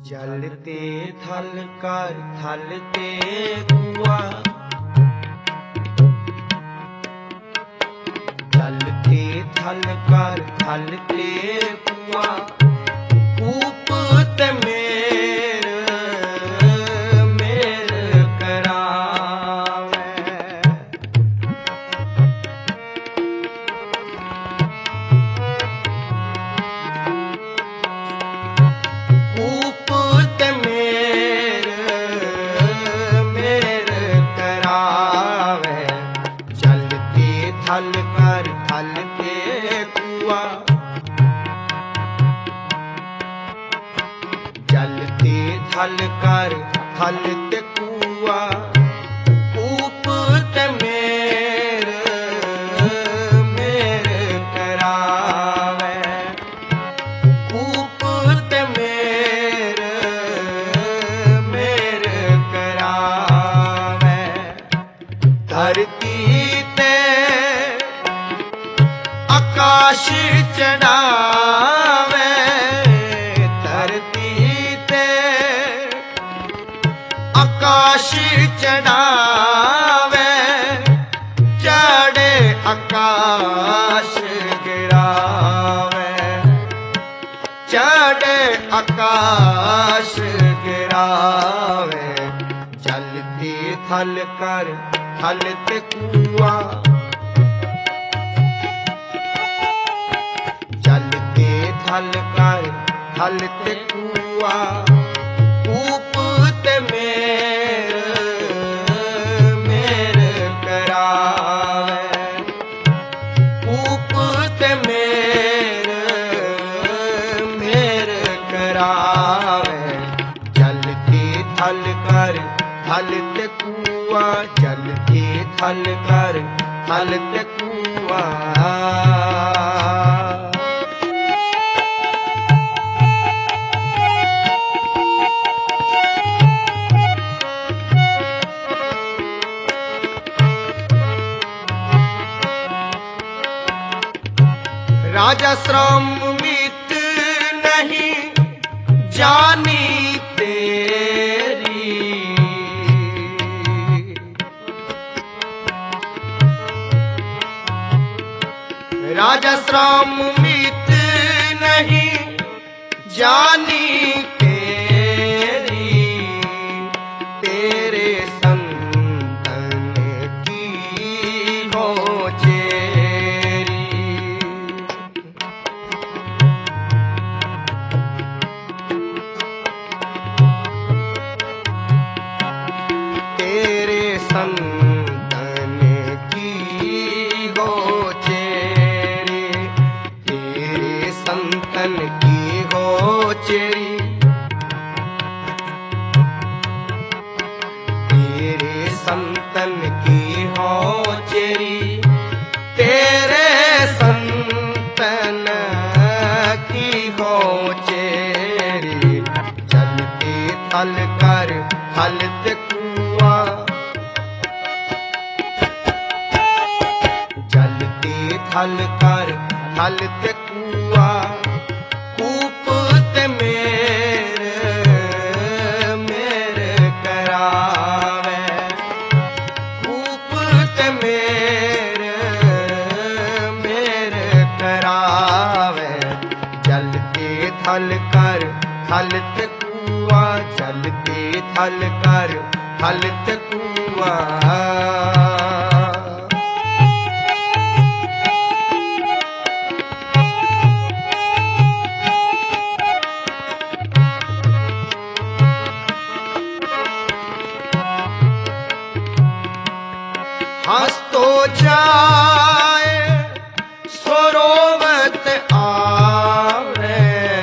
जलते थल कर थलते कुआ, जलते थल कर थलते कुआ, कूपत मेर मेर करावे। कूपत मेर मेर करावे, जलते थल कर थलते कुआ, जलते थल कर थलते कुआ, कूपत मेर मेर करावे। कूपत मेर मेर करावे। धरती ते आकाश चढ़ावे, धरती ते आकाश चढ़ावे, चढ़े आकाश गिरावे, चढ़े आकाश गिरावे। जलते थल कर थलते कुआ, जलते थल कर थलते कुआ, कूपत मेर मेर करावे। कूपत मेर मेर करावे। जलते थल कर थलते कुआ, जलते थल कर थलते कुआ। राजा श्रम मित नहीं जानी तेरी, राजा श्रम मित नहीं जानी तेरी, तेरे संतन की हो चेरी। तेरे संतन की हो चेरी, तेरे संतन की हो चेरी, तेरे संतन की हो चेरी, तेरे संतन की हो चेरी। जलते थल कर थलते कुआ, जलते थल कर थलते कुआ, कूपत मेर मेर करावे। कूपत मेर मेर करावे। जलते थल कर थलते कुआ, जलते थल कर थलते कुआ। हंसतो जाए सरोवत आवे,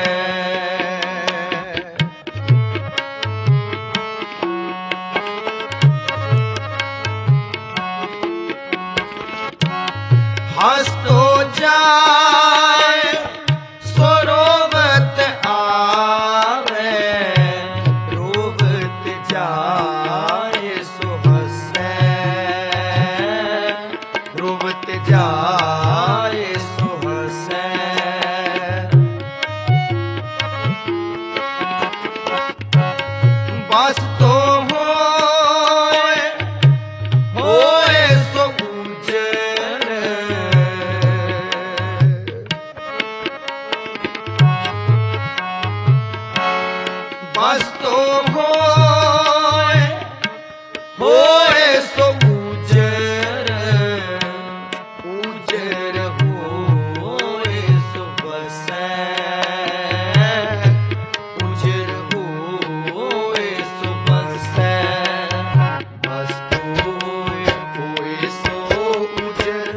हंसतो जाए सरोवत आवे, रोवत जाए सो हंसे, रोवत हस्तो होए सो उजर हस्तो होए सो उजर उजर होए सो बसै उजर होए सो बसै हस्तो होए सो उजर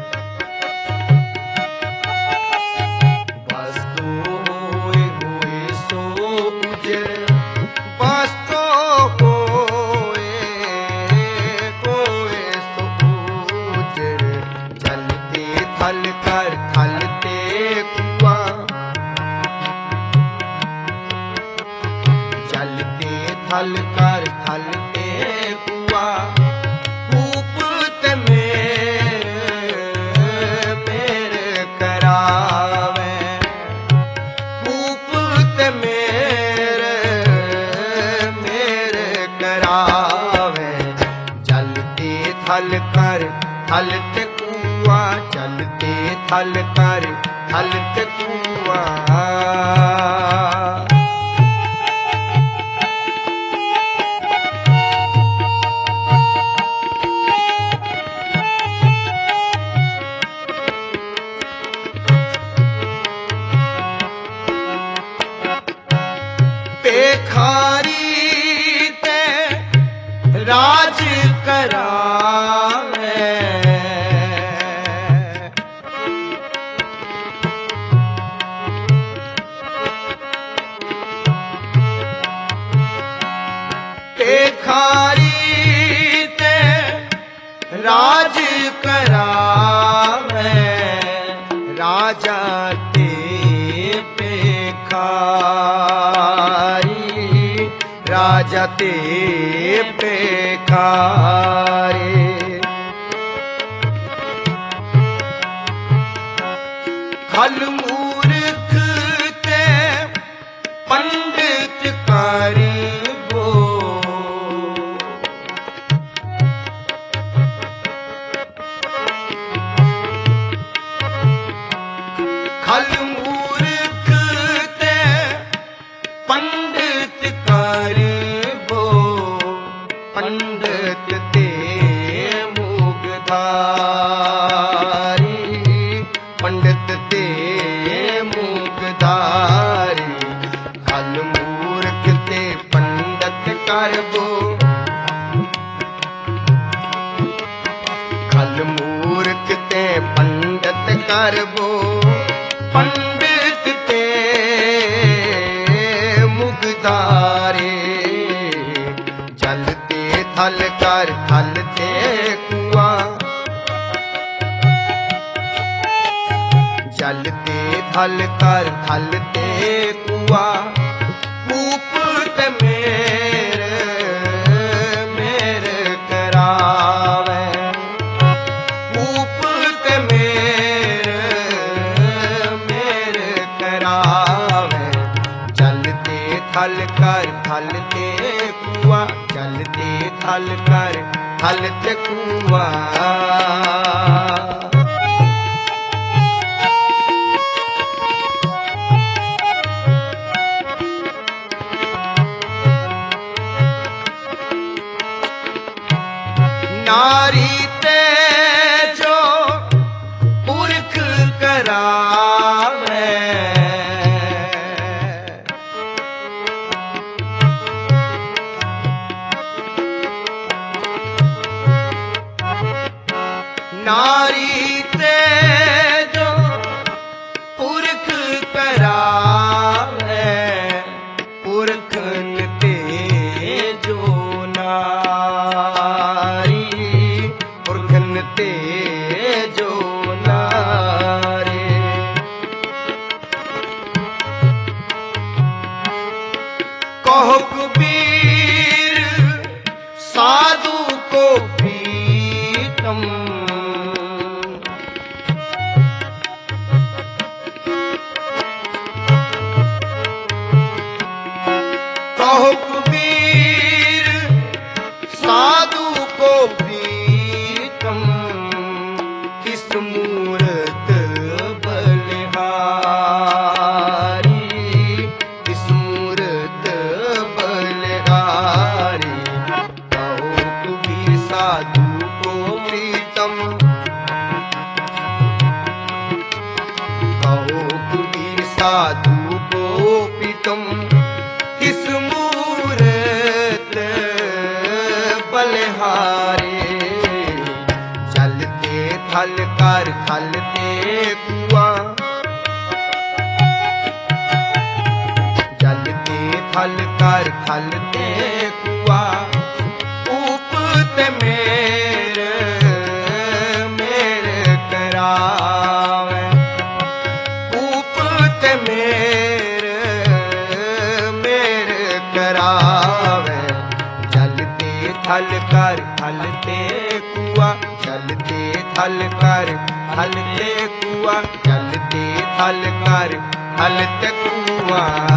हस्तो होए सो उजर हस्तो होए सो उजर चलते थल कर थलते कुआं चलते थल कर थलते कुआं कूपत मेरे करावे कूपत मेरे करावे चलते थल कर थलते कुआं चलते थल कर थलते कुआं बेखारी ते राज करावे बेखारी ते राज करावे राजा ते बेखारी राजा ते बेखारी खल मूर्ख ते पंडित करीबो खल मूर्ख ते पंडित करीबो पंडित ते मुगधारी पंडित ते मुगधारी खल मूर्ख ते पंडित करबो खल मूर्ख ते पंडित करबो पंडित ते मुगधारे चलते थल कर थलते कुआं चलते थल कर थलते कुआं कूपत मेरे करावे कूपत मेरे करावे चलते थल कर थलते कुआं चलते थल कर थलते कुआं नारी ते जो पुरख करावे नारी ते जो पुरख करावे पुरखन ते जो नारी पुरखन ते जो नारी कहो कबीर साधु को प्रीतम कहो कबीर थल कर थल ते कुआ ऊप ते मेरे करावे ऊप ते मेरे करावे जलते थल कर थल ते कुआ जलते थल कर थल ते कुआ जलते थल कर थल ते कुआ